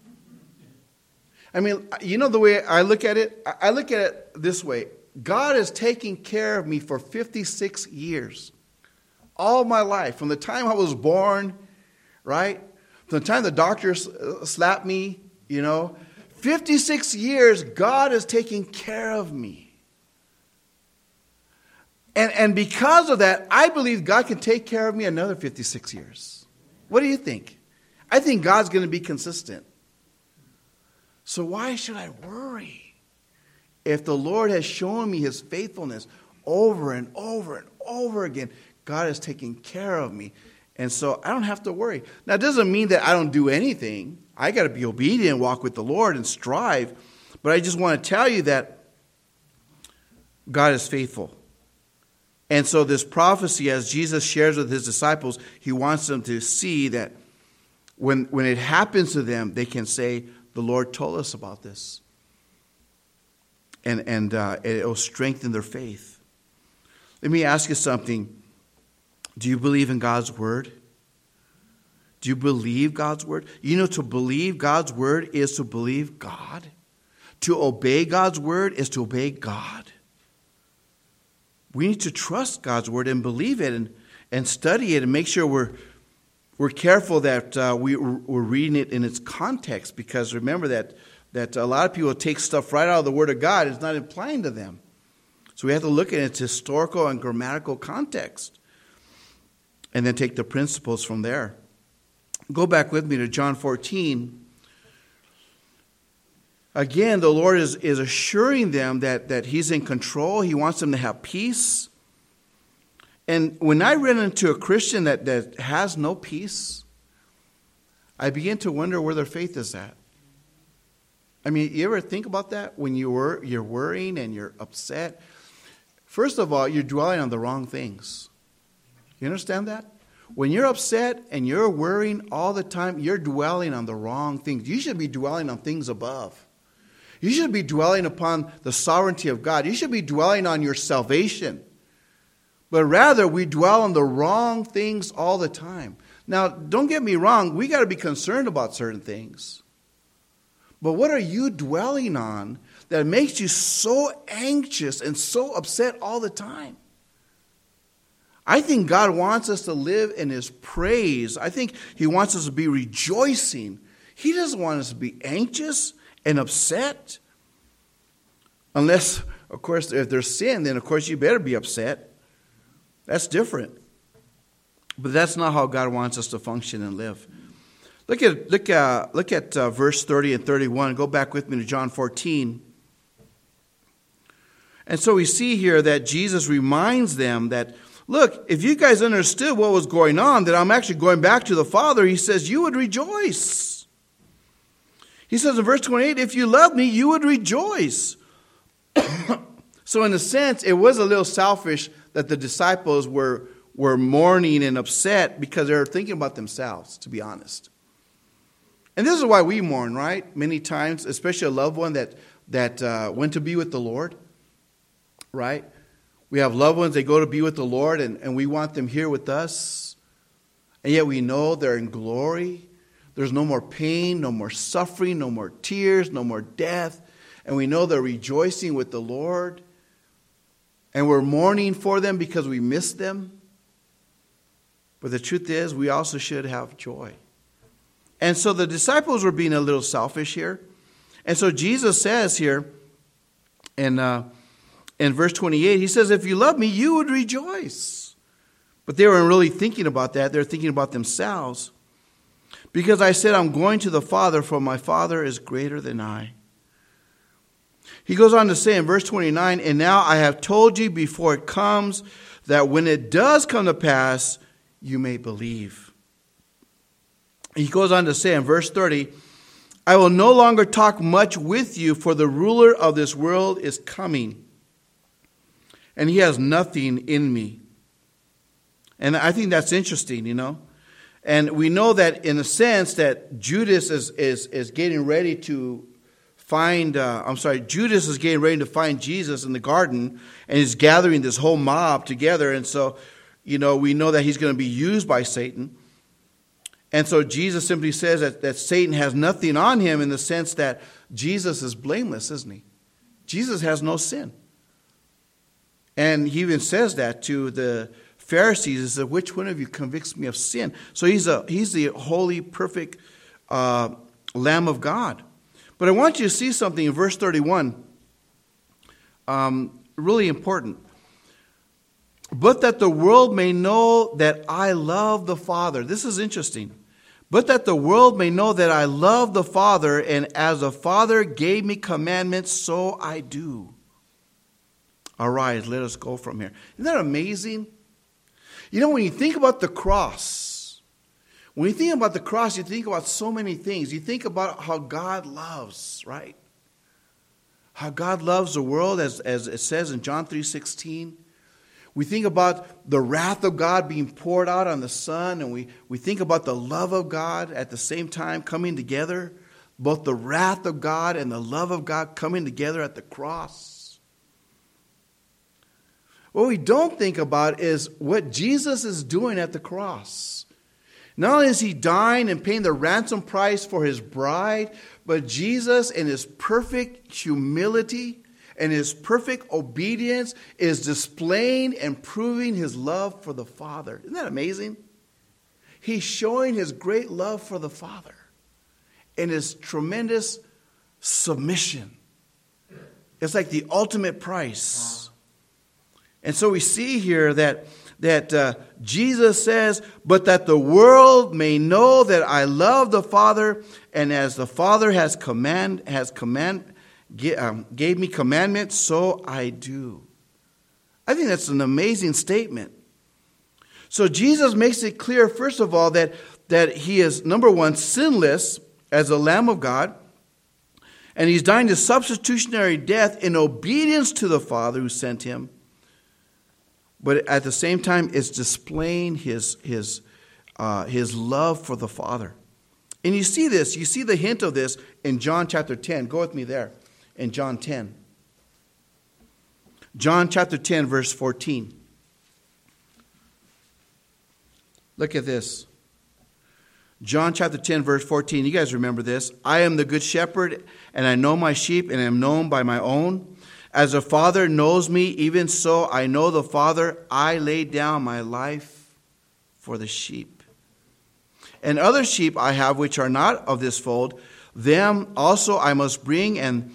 I mean, you know the way I look at it? I look at it this way. God has taken care of me for 56 years. All my life. From the time I was born, right? From the time the doctor slapped me, 56 years, God has taken care of me. And because of that, I believe God can take care of me another 56 years. What do you think? I think God's going to be consistent. So why should I worry? If the Lord has shown me his faithfulness over and over and over again, God is taking care of me. And so I don't have to worry. Now, it doesn't mean that I don't do anything. I got to be obedient, walk with the Lord, and strive. But I just want to tell you that God is faithful. And so this prophecy, as Jesus shares with his disciples, he wants them to see that when it happens to them, they can say, the Lord told us about this. And it will strengthen their faith. Let me ask you something. Do you believe in God's word? Do you believe God's word? To believe God's word is to believe God. To obey God's word is to obey God. We need to trust God's word and believe it and study it and make sure we're careful that we're reading it in its context. Because remember that a lot of people take stuff right out of the Word of God. It's not applying to them. So we have to look at its historical and grammatical context and then take the principles from there. Go back with me to John 14. Again, the Lord is assuring them that he's in control. He wants them to have peace. And when I run into a Christian that has no peace, I begin to wonder where their faith is at. I mean, you ever think about that when you're worrying and you're upset? First of all, you're dwelling on the wrong things. You understand that? When you're upset and you're worrying all the time, you're dwelling on the wrong things. You should be dwelling on things above. You should be dwelling upon the sovereignty of God. You should be dwelling on your salvation. But rather, we dwell on the wrong things all the time. Now, don't get me wrong. We got to be concerned about certain things. But what are you dwelling on that makes you so anxious and so upset all the time? I think God wants us to live in His praise. I think He wants us to be rejoicing. He doesn't want us to be anxious and upset. Unless, of course, if there's sin, then of course you better be upset. That's different. But that's not how God wants us to function and live. Look at verse 30 and 31. Go back with me to John 14. And so we see here that Jesus reminds them that, look, if you guys understood what was going on, that I'm actually going back to the Father, He says, you would rejoice. He says in verse 28, if you loved me, you would rejoice. So in a sense, it was a little selfish that the disciples were mourning and upset because they were thinking about themselves, to be honest. And this is why we mourn, right? Many times, especially a loved one that went to be with the Lord, right? We have loved ones, they go to be with the Lord, and we want them here with us. And yet we know they're in glory. There's no more pain, no more suffering, no more tears, no more death. And we know they're rejoicing with the Lord. And we're mourning for them because we miss them. But the truth is, we also should have joy. And so the disciples were being a little selfish here. And so Jesus says here in verse 28, He says, if you love me, you would rejoice. But they weren't really thinking about that. They're thinking about themselves. Because I said, I'm going to the Father, for my Father is greater than I. He goes on to say in verse 29, and now I have told you before it comes, that when it does come to pass, you may believe. He goes on to say in verse 30, I will no longer talk much with you, for the ruler of this world is coming, and he has nothing in me. And I think that's interesting, you know. And we know that in a sense that Judas is getting ready to find, Judas is getting ready to find Jesus in the garden, and he's gathering this whole mob together. And so, you know, we know that he's going to be used by Satan. And so Jesus simply says that Satan has nothing on him, in the sense that Jesus is blameless, isn't he? Jesus has no sin. And he even says that to the Pharisees, he said, which one of you convicts me of sin? So he's the holy, perfect Lamb of God. But I want you to see something in verse 31, really important. But that the world may know that I love the Father. This is interesting. But that the world may know that I love the Father, and as the Father gave me commandments, so I do. Arise, let us go from here. Isn't that amazing? You know, when you think about the cross, you think about so many things. You think about how God loves, right? How God loves the world, as it says in John 3:16. We think about the wrath of God being poured out on the Son, and we think about the love of God at the same time coming together. Both the wrath of God and the love of God coming together at the cross. What we don't think about is what Jesus is doing at the cross. Not only is He dying and paying the ransom price for His bride, but Jesus, in His perfect humility and His perfect obedience, is displaying and proving His love for the Father. Isn't that amazing? He's showing His great love for the Father and His tremendous submission. It's like the ultimate price. And so we see here that Jesus says, but that the world may know that I love the Father, and as the Father gave me commandments, so I do. I think that's an amazing statement. So Jesus makes it clear, first of all, that He is, number one, sinless as the Lamb of God, and He's dying the substitutionary death in obedience to the Father who sent Him. But at the same time, it's displaying his love for the Father. And you see this, you see the hint of this in John chapter 10. Go with me there in John 10. John chapter 10, verse 14. Look at this. John chapter 10, verse 14. You guys remember this. I am the good shepherd, and I know my sheep, and am known by my own. As the Father knows me, even so I know the Father. I lay down my life for the sheep. And other sheep I have which are not of this fold, them also I must bring, and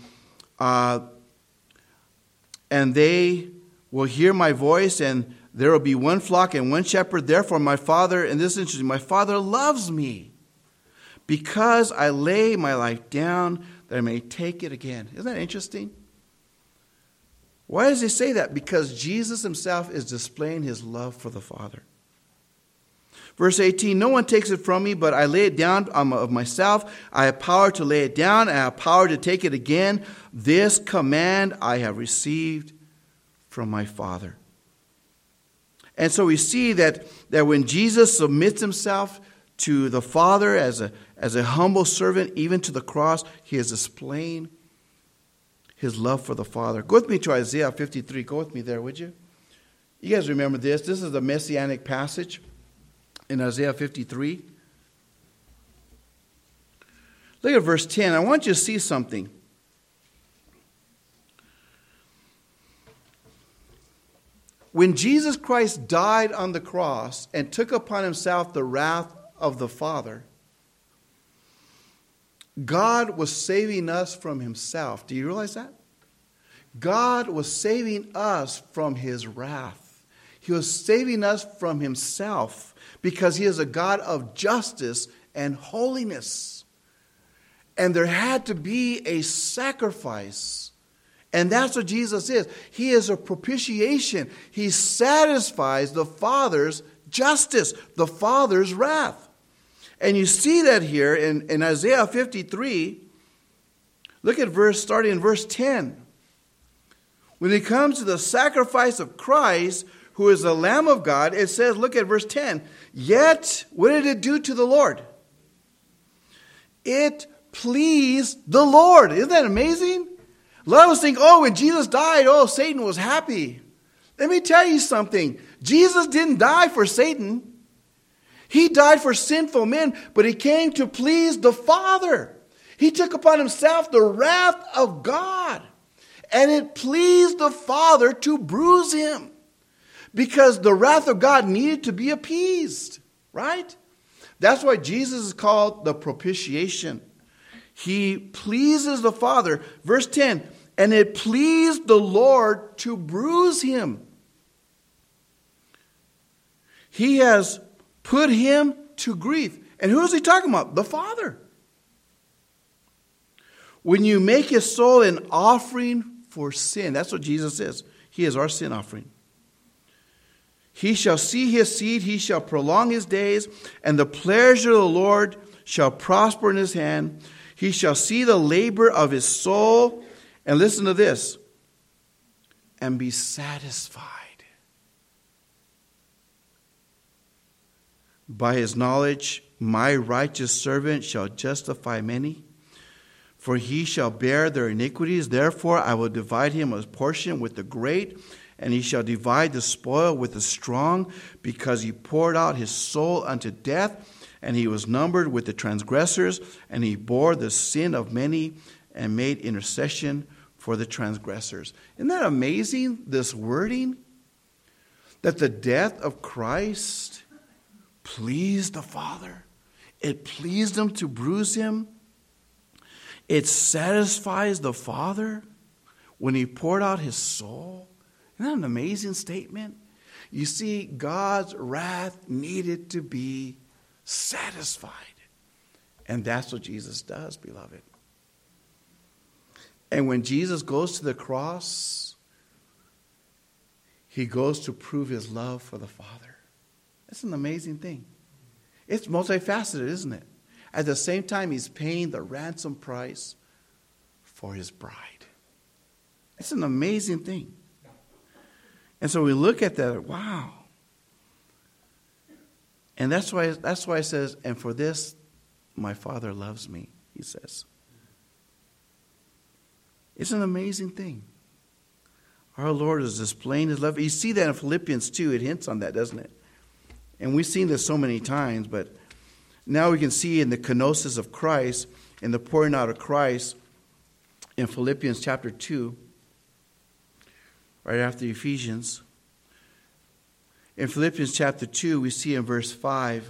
they will hear my voice, and there will be one flock and one shepherd. Therefore my Father, and this is interesting, my Father loves me, because I lay my life down that I may take it again. Isn't that interesting? Why does he say that? Because Jesus himself is displaying his love for the Father. Verse 18, no one takes it from me, but I lay it down of myself. I have power to lay it down, and I have power to take it again. This command I have received from my Father. And so we see that when Jesus submits himself to the Father as a humble servant, even to the cross, he is displaying his love for the Father. Go with me to Isaiah 53. Go with me there, would you? You guys remember this. This is the messianic passage in Isaiah 53. Look at verse 10. I want you to see something. When Jesus Christ died on the cross and took upon himself the wrath of the Father, God was saving us from himself. Do you realize that? God was saving us from his wrath. He was saving us from himself because he is a God of justice and holiness. And there had to be a sacrifice. And that's what Jesus is. He is a propitiation. He satisfies the Father's justice, the Father's wrath. And you see that here in Isaiah 53. Look at starting in verse 10. When it comes to the sacrifice of Christ, who is the Lamb of God, it says, look at verse 10. Yet, what did it do to the Lord? It pleased the Lord. Isn't that amazing? A lot of us think, when Jesus died, Satan was happy. Let me tell you something. Jesus didn't die for Satan. He died for sinful men, but he came to please the Father. He took upon himself the wrath of God. And it pleased the Father to bruise him. Because the wrath of God needed to be appeased. Right? That's why Jesus is called the propitiation. He pleases the Father. Verse 10, and it pleased the Lord to bruise him. He has put him to grief. And who is he talking about? The Father. When you make his soul an offering for sin, that's what Jesus is. He is our sin offering. He shall see his seed, he shall prolong his days, and the pleasure of the Lord shall prosper in his hand. He shall see the labor of his soul, and listen to this, and be satisfied. By his knowledge, my righteous servant shall justify many, for he shall bear their iniquities. Therefore I will divide him a portion with the great, and he shall divide the spoil with the strong, because he poured out his soul unto death, and he was numbered with the transgressors, and he bore the sin of many and made intercession for the transgressors. Isn't that amazing, this wording? That the death of Christ pleased the Father. It pleased him to bruise him. It satisfies the Father when he poured out his soul. Isn't that an amazing statement? You see, God's wrath needed to be satisfied. And that's what Jesus does, beloved. And when Jesus goes to the cross, he goes to prove his love for the Father. That's an amazing thing. It's multifaceted, isn't it? At the same time, he's paying the ransom price for his bride. It's an amazing thing. And so we look at that, wow. And that's why it says, and for this my Father loves me, he says. It's an amazing thing. Our Lord is displaying his love. You see that in Philippians 2. It hints on that, doesn't it? And we've seen this so many times, but Now we can see in the kenosis of Christ, in the pouring out of Christ, in Philippians chapter 2, right after Ephesians. In Philippians chapter 2, we see in verse 5,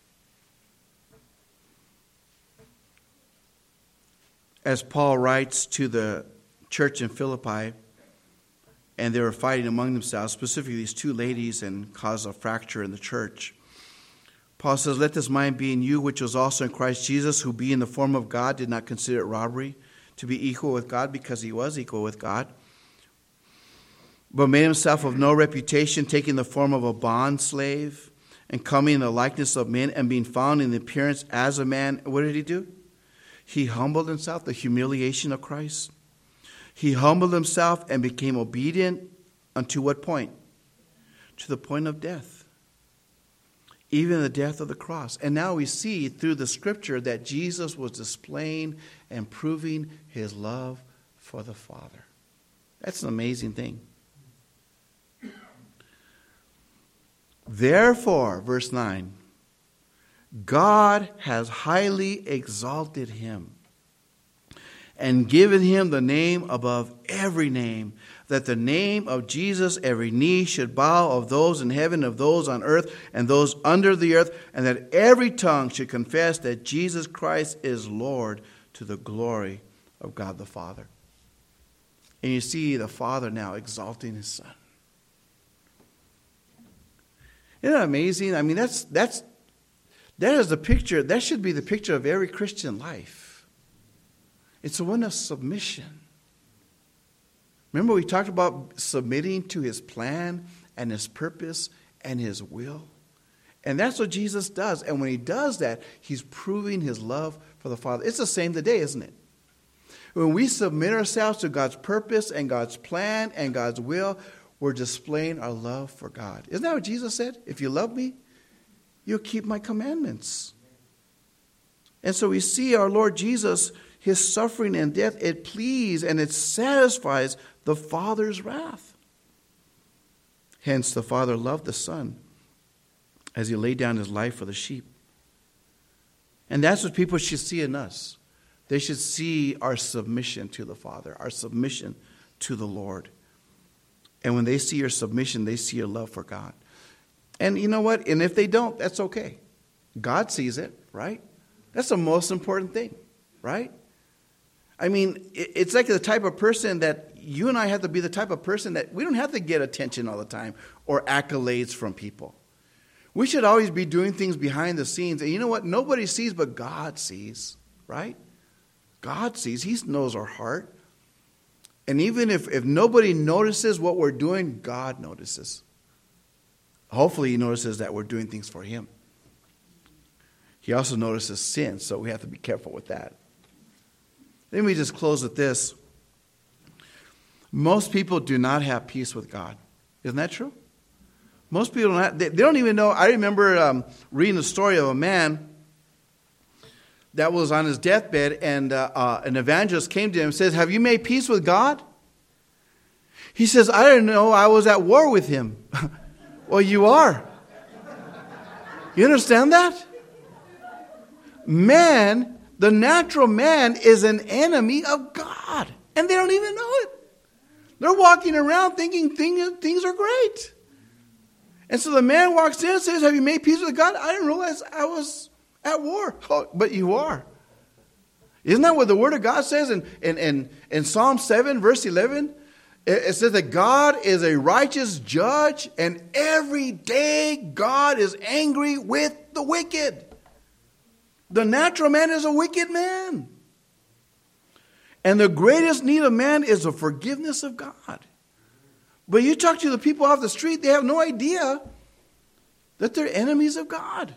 as Paul writes to the church in Philippi, and they were fighting among themselves, specifically these two ladies, and caused a fracture in the church. Paul says, "Let this mind be in you, which was also in Christ Jesus, who being in the form of God did not consider it robbery to be equal with God," because he was equal with God, "but made himself of no reputation, taking the form of a bond slave, and coming in the likeness of men, and being found in the appearance as a man." What did he do? He humbled himself, the humiliation of Christ. He humbled himself and became obedient unto what point? To the point of death. Even the death of the cross. And now we see through the scripture that Jesus was displaying and proving his love for the Father. That's an amazing thing. Therefore, verse 9, God has highly exalted him and given him the name above every name, that the name of Jesus every knee should bow, of those in heaven, of those on earth, and those under the earth, and that every tongue should confess that Jesus Christ is Lord, to the glory of God the Father. And you see the Father now exalting his Son. Isn't that amazing? I mean, that is the picture. That should be the picture of every Christian life. It's one of submission. Remember we talked about submitting to his plan and his purpose and his will? And that's what Jesus does. And when he does that, he's proving his love for the Father. It's the same today, isn't it? When we submit ourselves to God's purpose and God's plan and God's will, we're displaying our love for God. Isn't that what Jesus said? If you love me, you'll keep my commandments. And so we see our Lord Jesus, his suffering and death, it pleases and it satisfies the Father's wrath. Hence, the Father loved the Son as he laid down his life for the sheep. And that's what people should see in us. They should see our submission to the Father, our submission to the Lord. And when they see your submission, they see your love for God. And you know what? And if they don't, that's okay. God sees it, right? That's the most important thing, right? I mean, it's like the type of person that you and I have to be the type of person that we don't have to get attention all the time or accolades from people. We should always be doing things behind the scenes. And you know what? Nobody sees, but God sees, right? God sees. He knows our heart. And even if nobody notices what we're doing, God notices. Hopefully he notices that we're doing things for him. He also notices sin, so we have to be careful with that. Let me just close with this. Most people do not have peace with God. Isn't that true? Most people they don't even know. I remember reading the story of a man that was on his deathbed, and an evangelist came to him and says, "Have you made peace with God?" He says, "I didn't know I was at war with him." Well, you are. You understand that? Man, the natural man, is an enemy of God. And they don't even know it. They're walking around thinking things are great. And so the man walks in and says, "Have you made peace with God?" "I didn't realize I was at war." "Oh, but you are." Isn't that what the Word of God says in Psalm 7, verse 11? It says that God is a righteous judge, and every day God is angry with the wicked. The natural man is a wicked man. And the greatest need of man is the forgiveness of God. But you talk to the people off the street, they have no idea that they're enemies of God.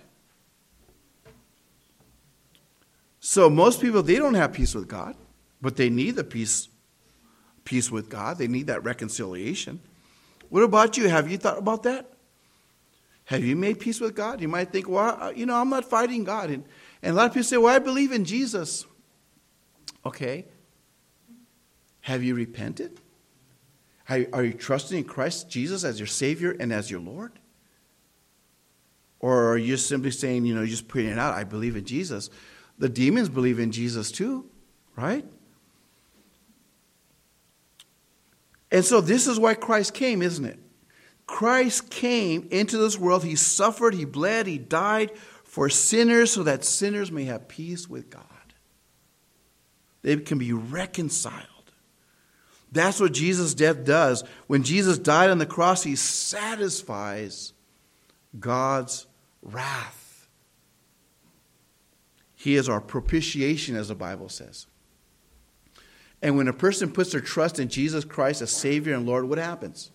So most people, they don't have peace with God, but they need the peace with God. They need that reconciliation. What about you? Have you thought about that? Have you made peace with God? You might think, well, I'm not fighting God. And a lot of people say, well, I believe in Jesus. Okay. Have you repented? Are you trusting in Christ Jesus as your Savior and as your Lord? Or are you just simply saying, you're just putting it out, I believe in Jesus? The demons believe in Jesus too, right? And so this is why Christ came, isn't it? Christ came into this world. He suffered, he bled, he died for sinners so that sinners may have peace with God. They can be reconciled. That's what Jesus' death does. When Jesus died on the cross, he satisfies God's wrath. He is our propitiation, as the Bible says. And when a person puts their trust in Jesus Christ as Savior and Lord, what happens?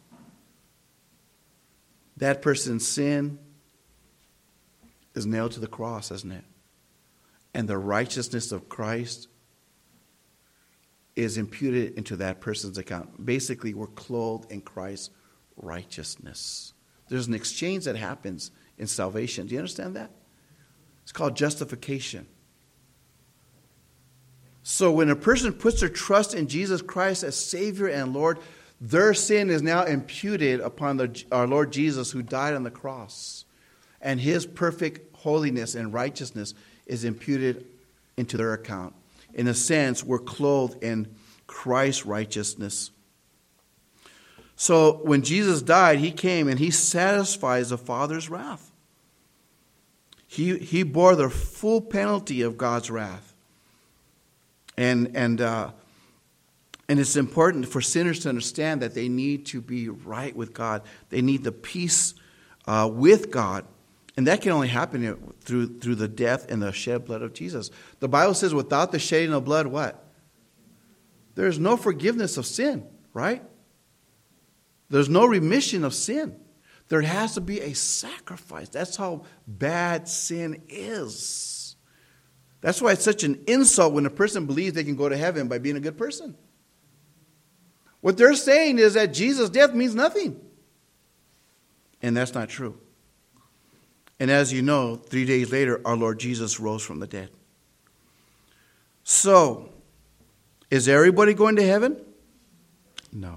That person's sin is nailed to the cross, isn't it? And the righteousness of Christ is imputed into that person's account. Basically, we're clothed in Christ's righteousness. There's an exchange that happens in salvation. Do you understand that? It's called justification. So when a person puts their trust in Jesus Christ as Savior and Lord, their sin is now imputed upon our Lord Jesus, who died on the cross. And his perfect holiness and righteousness is imputed into their account. In a sense, we're clothed in Christ's righteousness. So when Jesus died, he came and he satisfies the Father's wrath. He bore the full penalty of God's wrath. And it's important for sinners to understand that they need to be right with God. They need the peace with God. And that can only happen through the death and the shed blood of Jesus. The Bible says without the shedding of blood, what? There's no forgiveness of sin, right? There's no remission of sin. There has to be a sacrifice. That's how bad sin is. That's why it's such an insult when a person believes they can go to heaven by being a good person. What they're saying is that Jesus' death means nothing. And that's not true. And as you know, 3 days later, our Lord Jesus rose from the dead. So, is everybody going to heaven? No.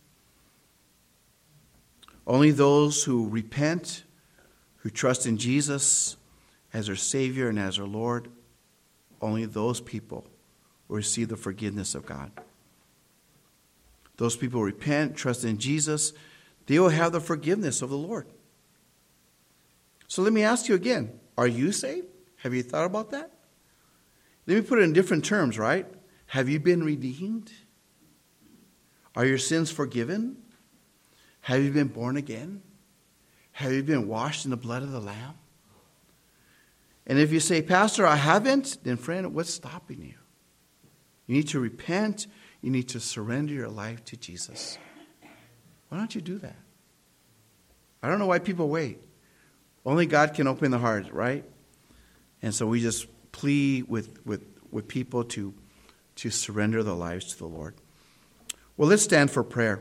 Only those who repent, who trust in Jesus as their Savior and as their Lord, only those people will receive the forgiveness of God. Those people repent, trust in Jesus, they will have the forgiveness of the Lord. So let me ask you again, are you saved? Have you thought about that? Let me put it in different terms, right? Have you been redeemed? Are your sins forgiven? Have you been born again? Have you been washed in the blood of the Lamb? And if you say, Pastor, I haven't, then friend, what's stopping you? You need to repent. You need to surrender your life to Jesus. Why don't you do that? I don't know why people wait. Only God can open the heart, right? And so we just plead with people to surrender their lives to the Lord. Well, let's stand for prayer.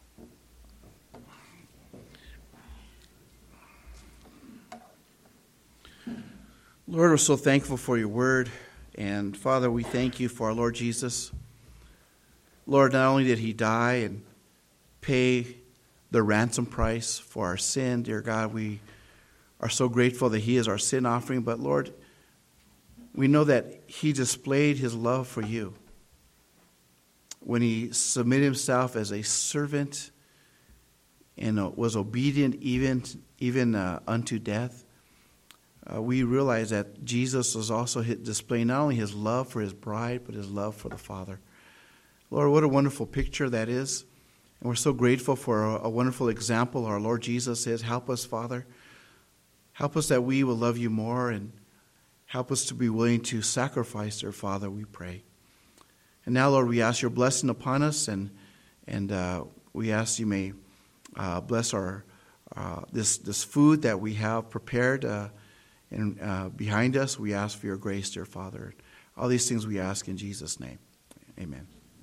Lord, we're so thankful for your word. And Father, we thank you for our Lord Jesus. Lord, not only did he die and pay the ransom price for our sin, dear God, we are so grateful that he is our sin offering. But Lord, we know that he displayed his love for you when he submitted himself as a servant and was obedient even unto death. We realize that Jesus was also displaying not only his love for his bride, but his love for the Father. Lord, what a wonderful picture that is. And we're so grateful for a wonderful example our Lord Jesus is. Help us, Father. Help us that we will love you more, and help us to be willing to sacrifice, dear Father, we pray. And now, Lord, we ask your blessing upon us, and we ask you may bless our this food that we have prepared and behind us. We ask for your grace, dear Father. All these things we ask in Jesus' name. Amen.